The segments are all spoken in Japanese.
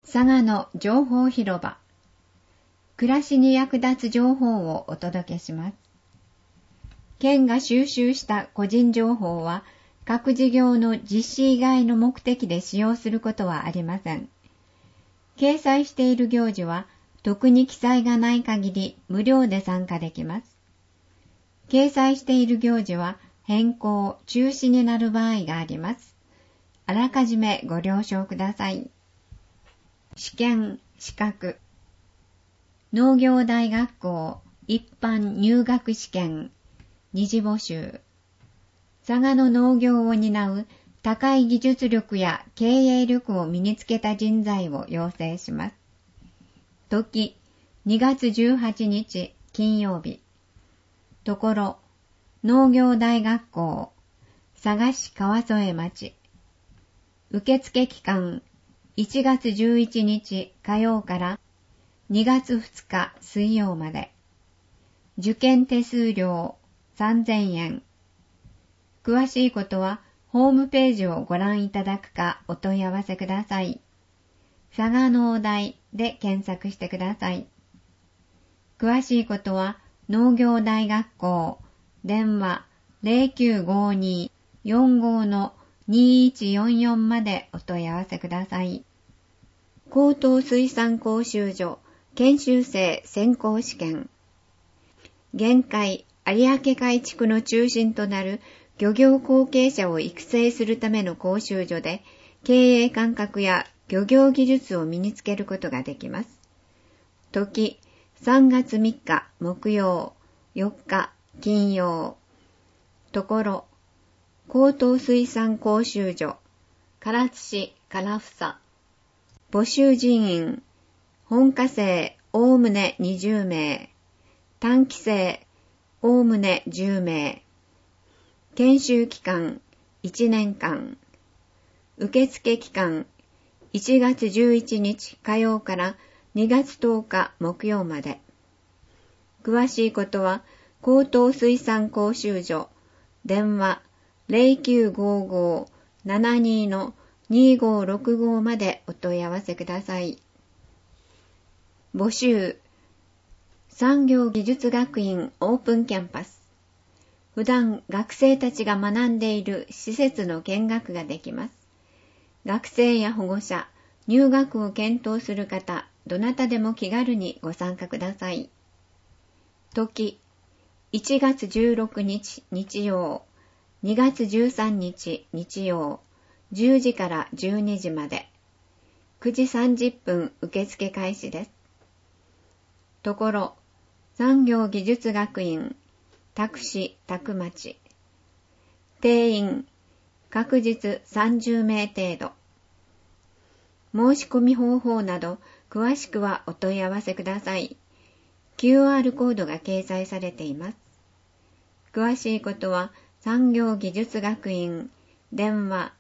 佐賀の情報広場。暮らしに役立つ情報をお届けします。県が収集した個人情報は各事業の実施以外の目的で使用することはありません。掲載している行事は特に記載がない限り無料で参加できます。掲載している行事は変更・中止になる場合があります。あらかじめご了承ください。試験・資格。農業大学校一般入学試験二次募集。佐賀の農業を担う高い技術力や経営力を身につけた人材を養成します。時、2月18日金曜日。ところ、農業大学校佐賀市川添町。受付期間1月11日火曜から2月2日水曜まで。受験手数料3000円。詳しいことはホームページをご覧いただくかお問い合わせください。佐賀農大で検索してください。詳しいことは農業大学校電話 0952-45-2144 までお問い合わせください。高等水産講習所研修生選考試験。玄海有明海地区の中心となる漁業後継者を育成するための講習所で経営感覚や漁業技術を身につけることができます。時、3月3日木曜、4日金曜。ところ、高等水産講習所唐津市唐房。募集人員、本科生おおむね20名、短期生おおむね10名。研修期間1年間。受付期間1月11日火曜から2月10日木曜まで。詳しいことは高等水産講習所電話 0955-72-2565 までお問い合わせください。募集。産業技術学院オープンキャンパス。普段学生たちが学んでいる施設の見学ができます。学生や保護者、入学を検討する方、どなたでも気軽にご参加ください。時、1月16日日曜、2月13日日曜、10時から12時まで。9時30分受付開始です。ところ、産業技術学院多久市多久町。定員確実30名程度。申し込み方法など詳しくはお問い合わせください。QR コードが掲載されています。詳しいことは産業技術学院電話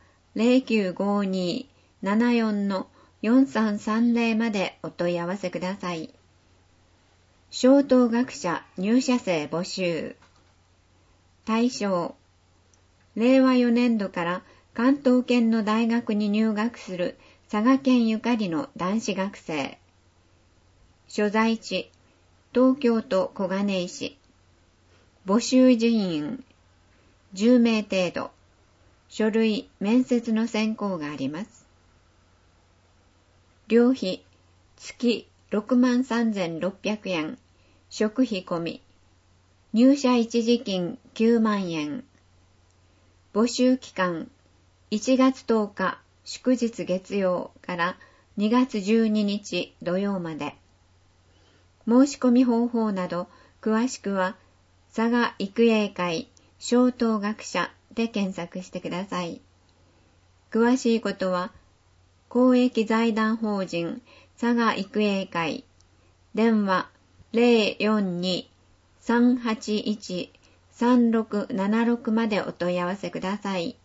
0952-74-4330 までお問い合わせください。小等学者入社生募集。対象。令和4年度から関東圏の大学に入学する佐賀県ゆかりの男子学生。所在地。東京都小金井市。募集人員。10名程度。書類・面接の選考があります。寮費。月63,600円。食費込み。入社一時金9万円。募集期間1月10日祝日月曜から2月12日土曜まで。申し込み方法など詳しくは佐賀育英会小等学者で検索してください。詳しいことは公益財団法人佐賀育英会電話 042-381-3676 までお問い合わせください。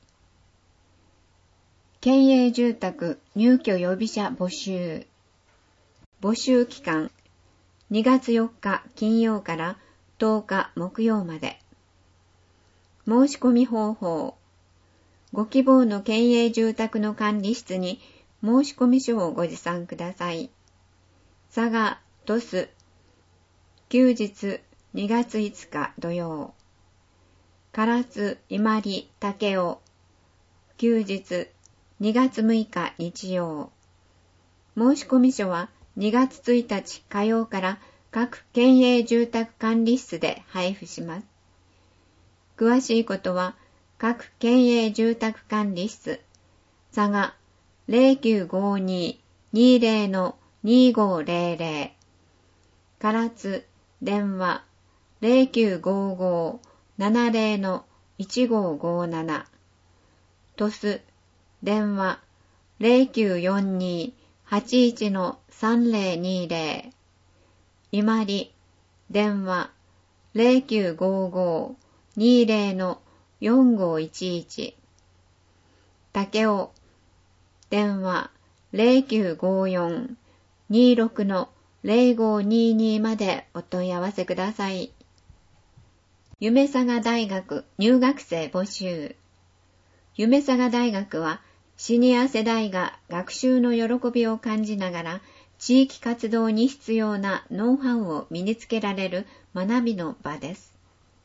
県営住宅入居予備者募集。募集期間2月4日金曜から10日木曜まで。申し込み方法。ご希望の県営住宅の管理室に申込書をご持参ください。佐賀鳥栖休日2月5日土曜。唐津伊万里武雄休日2月6日日曜。申込書は2月1日火曜から各県営住宅管理室で配布します。詳しいことは各県営住宅管理室佐賀 0952-20-2500 唐津電話 0955-70-1557 鳥栖電話 0942-81-3020 伊万里電話 0955-20-4511 武雄電話 0954-26-0522 までお問い合わせください。夢佐賀大学入学生募集。夢佐賀大学はシニア世代が学習の喜びを感じながら地域活動に必要なノウハウを身につけられる学びの場です。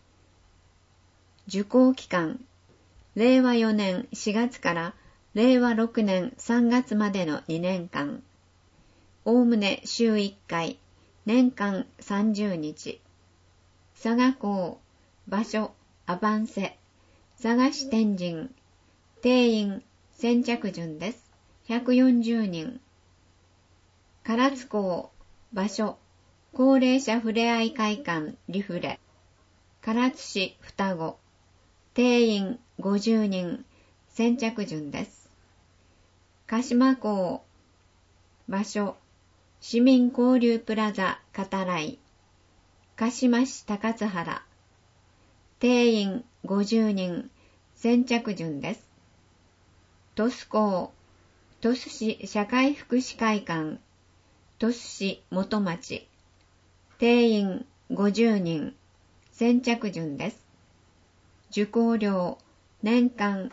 受講期間、令和4年4月から令和6年3月までの2年間。おおむね週1回、年間30日。佐賀校、場所、アバンセ、佐賀市天神、定員、先着順です。140人。唐津校、場所、高齢者ふれあい会館リフレ、唐津市双子、定員50人、先着順です。鹿島校、場所、市民交流プラザ片来、鹿島市高津原、定員50人、先着順です。鳥栖校、鳥栖市社会福祉会館、鳥栖市元町、定員50人、先着順です。受講料、年間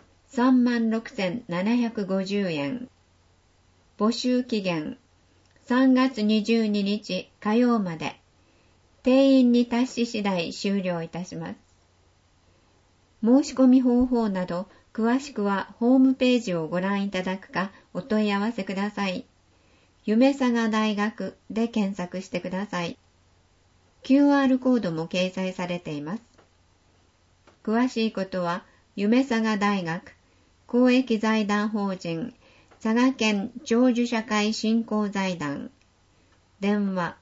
36,750円。募集期限、3月22日火曜まで。定員に達し次第終了いたします。申し込み方法など、詳しくはホームページをご覧いただくかお問い合わせください。夢佐賀大学で検索してください。QR コードも掲載されています。詳しいことは、夢佐賀大学公益財団法人佐賀県長寿社会振興財団電話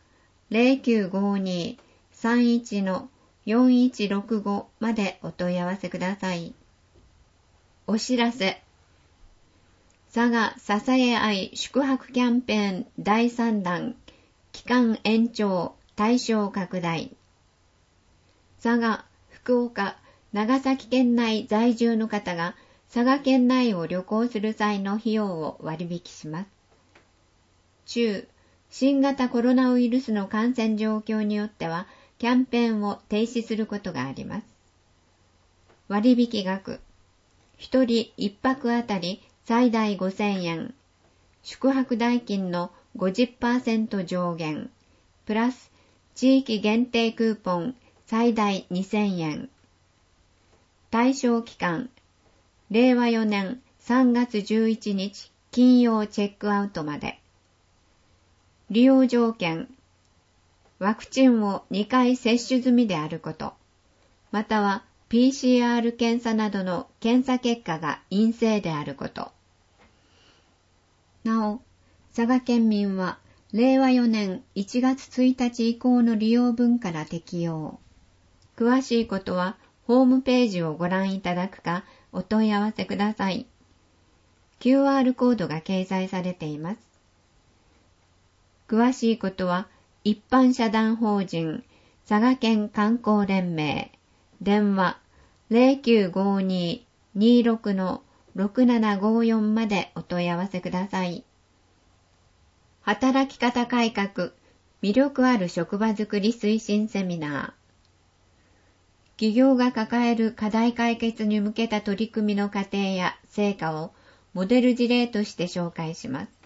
0952-31-4165 までお問い合わせください。お知らせ。佐賀ささえあい宿泊キャンペーン第3弾期間延長対象拡大。佐賀、福岡、長崎県内在住の方が佐賀県内を旅行する際の費用を割引します。中、新型コロナウイルスの感染状況によってはキャンペーンを停止することがあります。割引額、1人1泊あたり最大5000円、宿泊代金の 50% 上限、プラス地域限定クーポン最大2000円。対象期間、令和4年3月11日金曜チェックアウトまで。利用条件、ワクチンを2回接種済みであること、または PCR 検査などの検査結果が陰性であること。なお、佐賀県民は令和4年1月1日以降の利用分から適用。詳しいことはホームページをご覧いただくかお問い合わせください。QR コードが掲載されています。詳しいことは一般社団法人佐賀県観光連盟電話 0952-26-6754 までお問い合わせください。働き方改革、魅力ある職場づくり推進セミナー。企業が抱える課題解決に向けた取り組みの過程や成果をモデル事例として紹介します。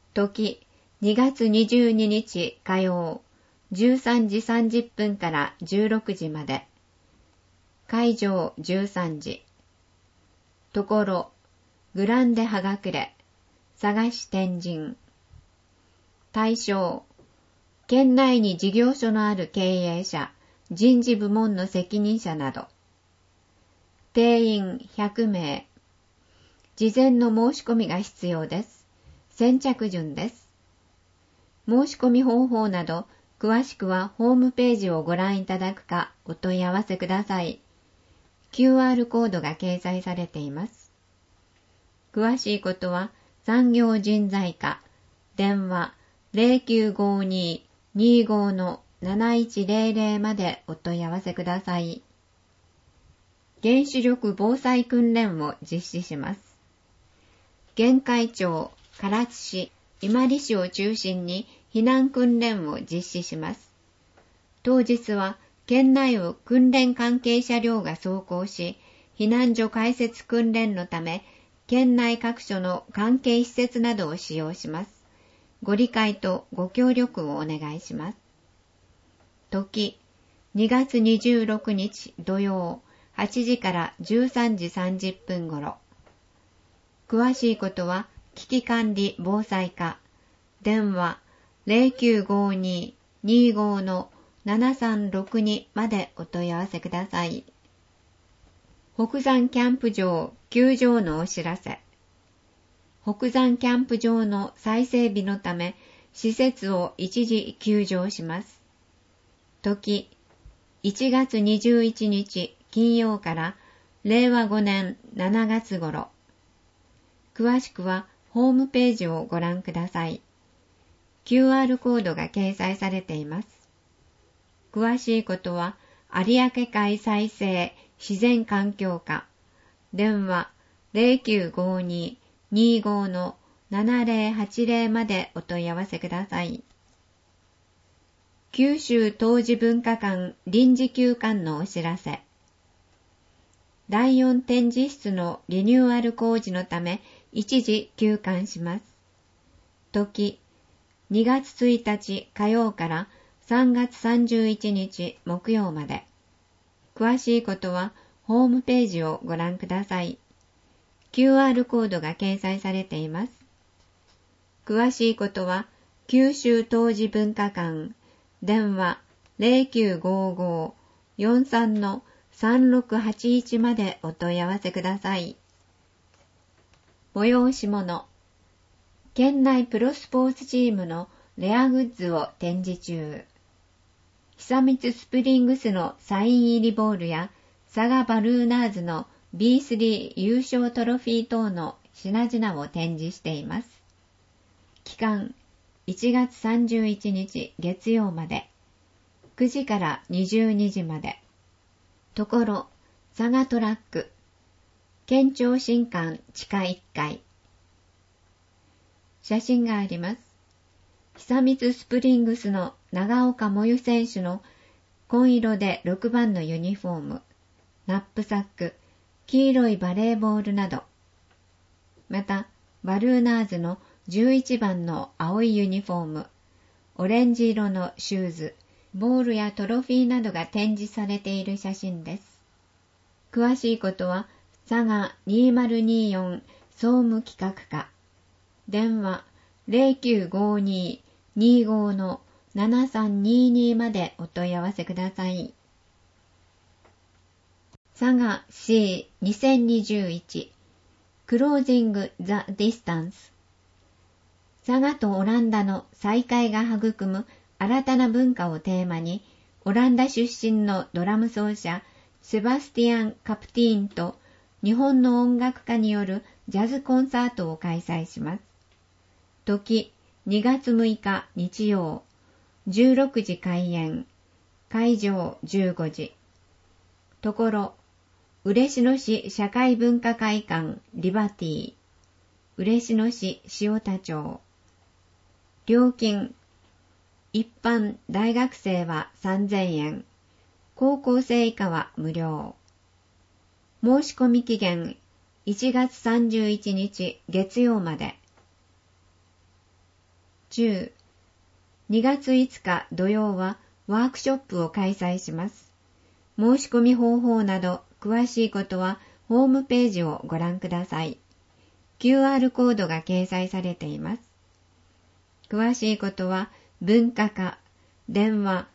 時、2月22日火曜、13時30分から16時まで。会場13時。ところ、グランデ葉隠れ、探し天神。対象、県内に事業所のある経営者、人事部門の責任者など。定員100名。事前の申し込みが必要です。先着順です。申し込み方法など、詳しくはホームページをご覧いただくかお問い合わせください。QR コードが掲載されています。詳しいことは産業人材課、電話 0952-25-7100 までお問い合わせください。原子力防災訓練を実施します。玄海町、唐津市、伊万里市を中心に避難訓練を実施します。当日は県内を訓練関係車両が走行し、避難所開設訓練のため、県内各所の関係施設などを使用します。ご理解とご協力をお願いします。時、2月26日土曜、8時から13時30分頃。詳しいことは、危機管理防災課、電話 0952-25-7362 までお問い合わせください。北山キャンプ場休場のお知らせ。北山キャンプ場の再整備のため、施設を一時休場します。時、1月21日金曜から令和5年7月頃。詳しくはホームページをご覧ください。QR コードが掲載されています。詳しいことは有明海再生自然環境課、電話 0952-25-7080 までお問い合わせください。九州冬至文化館臨時休館のお知らせ。第4展示室のリニューアル工事のため一時休館します。時、2月1日火曜から3月31日木曜まで。詳しいことはホームページをご覧ください。QR コードが掲載されています。詳しいことは九州冬至文化館、電話 0955-43-3681 までお問い合わせください。催し物。県内プロスポーツチームのレアグッズを展示中。久光スプリングスのサイン入りボールや佐賀バルーナーズの B3 優勝トロフィー等の品々を展示しています。期間1月31日月曜まで、9時から22時まで。ところ、佐賀トラック、県庁新館地下1階。写真があります。久光スプリングスの長岡萌優選手の紺色で6番のユニフォーム、ナップサック、黄色いバレーボールなど。また、バルーナーズの11番の青いユニフォーム、オレンジ色のシューズ、ボールやトロフィーなどが展示されている写真です。詳しいことは、佐賀2024総務企画課、電話 0952-25-7322 までお問い合わせください。佐賀 C2021 Closing the Distance。佐賀とオランダの再会が育む新たな文化をテーマに、オランダ出身のドラム奏者セバスティアン・カプティーンと日本の音楽家によるジャズコンサートを開催します。時、2月6日日曜、16時開演、会場15時。ところ、嬉野市社会文化会館リバティ、嬉野市塩田町。料金、一般大学生は3000円、高校生以下は無料。申し込み期限1月31日月曜まで。 中。2月5日土曜はワークショップを開催します。申し込み方法など詳しいことはホームページをご覧ください。QR コードが掲載されています。詳しいことは文化課電話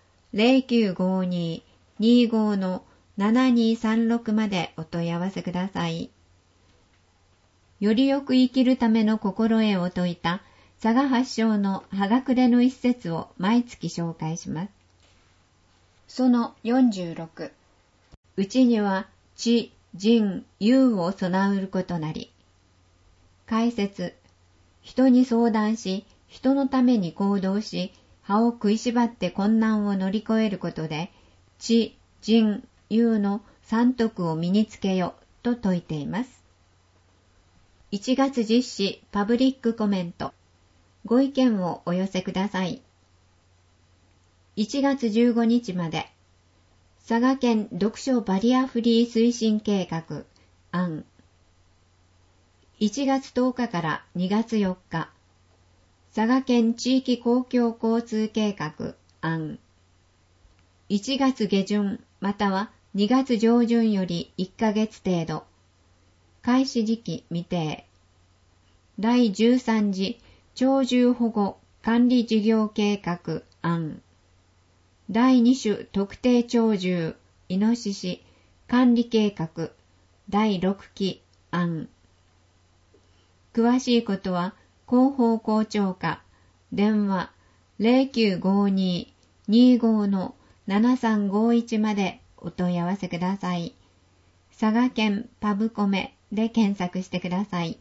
0952-25-7236 までお問い合わせください。よりよく生きるための心得を説いた佐賀発祥の葉隠れの一節を毎月紹介します。その46、うちには知、仁、勇を備うることなり。解説、人に相談し、人のために行動し、歯を食いしばって困難を乗り越えることで、知、仁、勇の三徳を身につけよと説いています。1月実施パブリックコメント。ご意見をお寄せください。1月15日まで、佐賀県読書バリアフリー推進計画案。1月10日から2月4日、佐賀県地域公共交通計画案。1月下旬または2月上旬より1ヶ月程度。開始時期未定。第13次鳥獣保護管理事業計画案。第2種特定鳥獣イノシシ管理計画第6期案。詳しいことは広報校長課電話 0952-25-7351 までお問い合わせください。佐賀県パブコメで検索してください。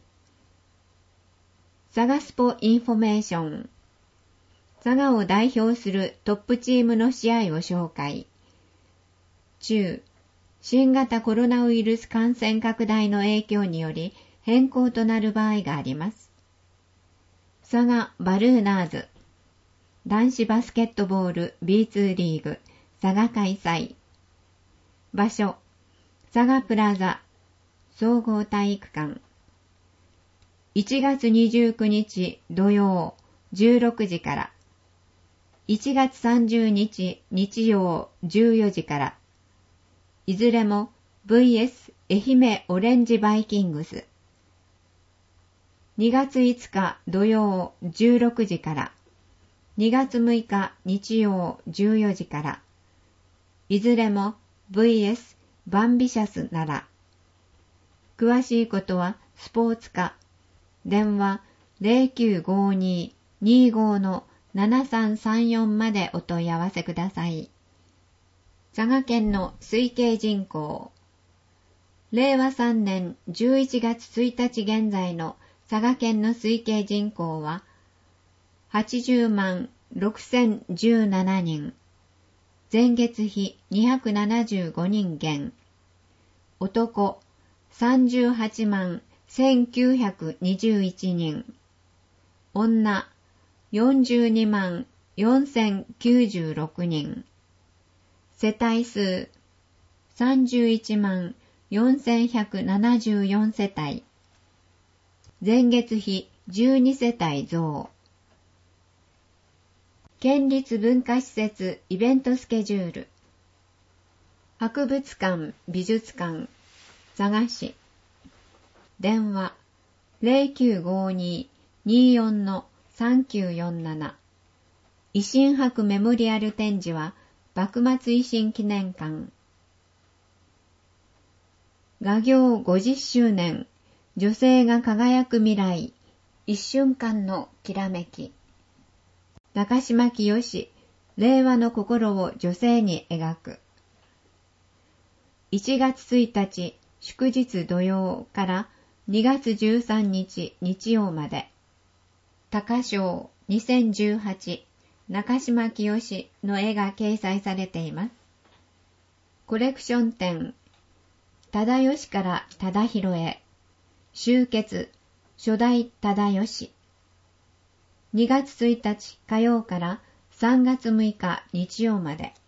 佐賀スポインフォメーション。佐賀を代表するトップチームの試合を紹介。中、新型コロナウイルス感染拡大の影響により変更となる場合があります。佐賀バルーナーズ。男子バスケットボール B2 リーグ佐賀開催。場所、佐賀プラザ総合体育館。1月29日土曜16時から。1月30日日曜14時から。いずれも VS 愛媛オレンジバイキングス。2月5日土曜16時から。2月6日日曜14時から。いずれも VS バンビシャスなら。詳しいことはスポーツ課。電話 0952-25-7334 までお問い合わせください。佐賀県の推計人口。令和3年11月1日現在の佐賀県の推計人口は80万6017人。前月比275人減。男38万1921人。女42万4096人。世帯数31万4174世帯。前月比12世帯増。県立文化施設イベントスケジュール。博物館美術館佐賀市。電話 0952-24-3947。維新博メモリアル展示は幕末維新記念館。画業50周年、女性が輝く未来、一瞬間のきらめき。中島清、令和の心を女性に描く。1月1日、祝日土曜から2月13日日曜まで。高賞2018中島清の絵が掲載されています。コレクション展、忠義から忠弘へ、集結、初代忠義。2月1日火曜から3月6日日曜まで。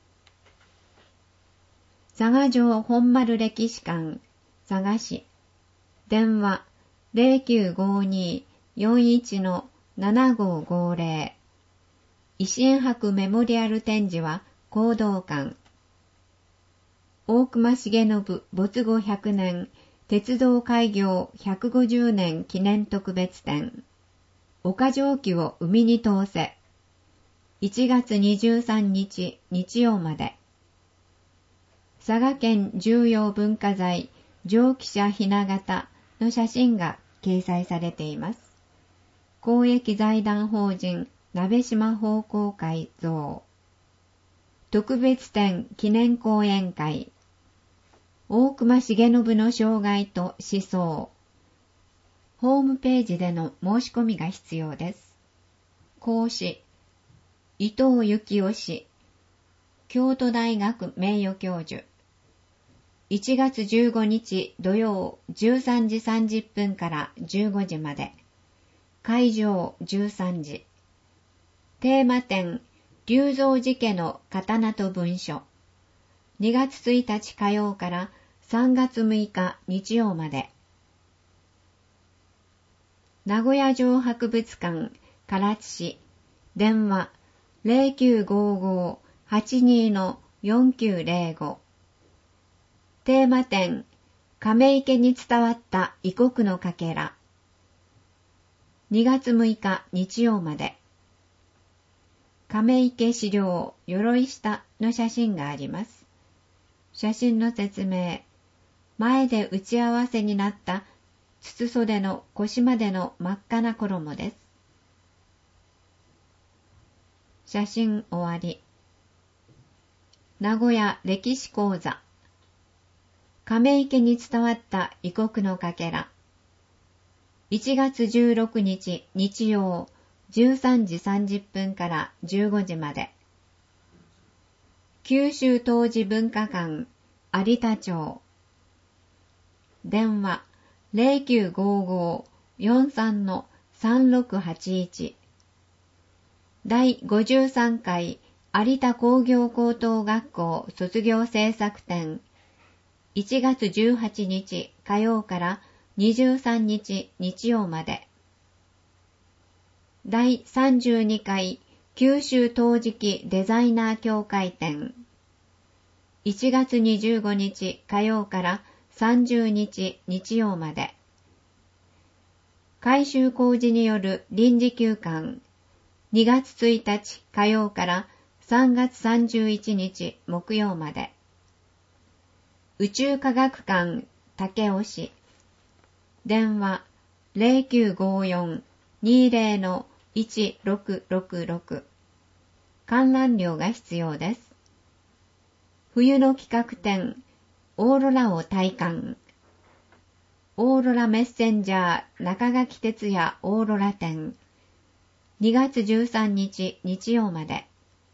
佐賀城本丸歴史館、佐賀市。電話 0952-41-70 7550維新博メモリアル展示は講道館。大隈重信没後100年鉄道開業150年記念特別展。岡蒸気を海に通せ。1月23日日曜まで。佐賀県重要文化財蒸気車ひな形の写真が掲載されています。公益財団法人鍋島奉公会像。特別展記念講演会。大隈重信の生涯と思想。ホームページでの申し込みが必要です。講師、伊藤幸雄氏、京都大学名誉教授。1月15日土曜13時30分から15時まで。会場13時。テーマ展、龍造寺家の刀と文書。2月1日火曜から3月6日日曜まで。名古屋城博物館唐津市。電話 0955-82-4905。テーマ展、亀池に伝わった異国のかけら。2月6日日曜まで。亀池資料鎧下の写真があります。写真の説明。前で打ち合わせになった筒袖の腰までの真っ赤な衣です。写真終わり。名古屋歴史講座。亀池に伝わった異国のかけら。1月16日日曜13時30分から15時まで。九州陶磁文化館有田町。電話 0955-43-3681。第53回有田工業高等学校卒業制作展。1月18日火曜から23日日曜まで。第32回九州陶磁器デザイナー協会展。1月25日火曜から30日日曜まで。改修工事による臨時休館。2月1日火曜から3月31日木曜まで。宇宙科学館武雄市。電話 0954-20-1666。観覧料が必要です。冬の企画展オーロラを体感。オーロラメッセンジャー中垣哲也オーロラ展。2月13日日曜まで。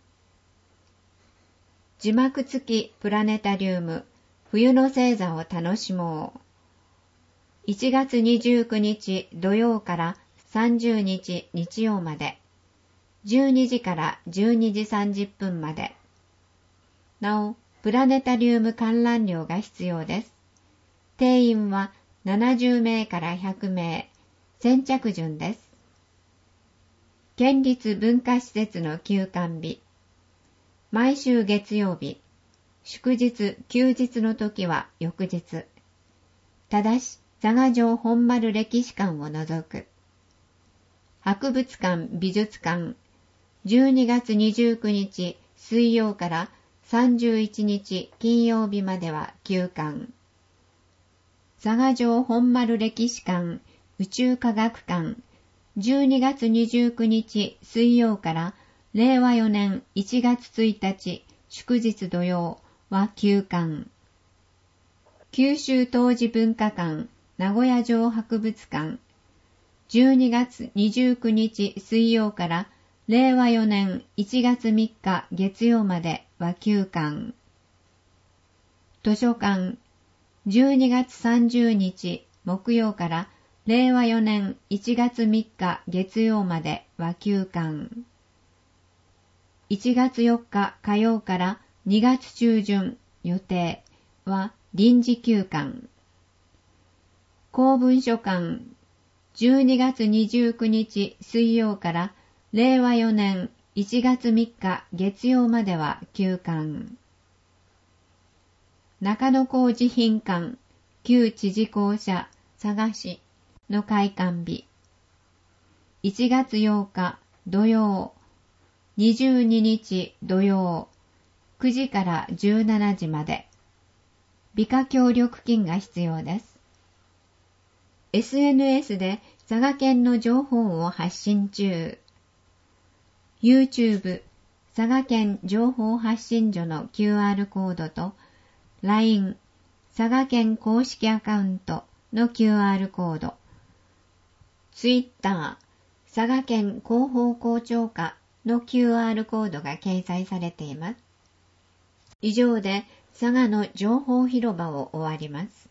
字幕付きプラネタリウム冬の星座を楽しもう。1月29日土曜から30日日曜まで。12時から12時30分まで。なお、プラネタリウム観覧料が必要です。定員は70名から100名。先着順です。県立文化施設の休館日。毎週月曜日。祝日、休日の時は翌日。ただし、佐賀城本丸歴史館を除く。博物館、美術館。12月29日水曜から31日金曜日までは休館。佐賀城本丸歴史館、宇宙科学館。12月29日水曜から令和4年1月1日祝日土曜は休館。九州陶磁文化館名古屋城博物館。12月29日水曜から令和4年1月3日月曜までは休館。図書館。12月30日木曜から令和4年1月3日月曜までは休館。1月4日火曜から2月中旬予定は臨時休館。公文書館。 12月29日水曜から令和4年1月3日月曜までは休館。中野小路賓館旧知事公社佐賀市の開館日。1月8日土曜、22日土曜、9時から17時まで。美化協力金が必要です。SNS で佐賀県の情報を発信中。YouTube 佐賀県情報発信所の QR コードと LINE 佐賀県公式アカウントの QR コード、Twitter 佐賀県広報広聴課の QR コードが掲載されています。以上で佐賀の情報広場を終わります。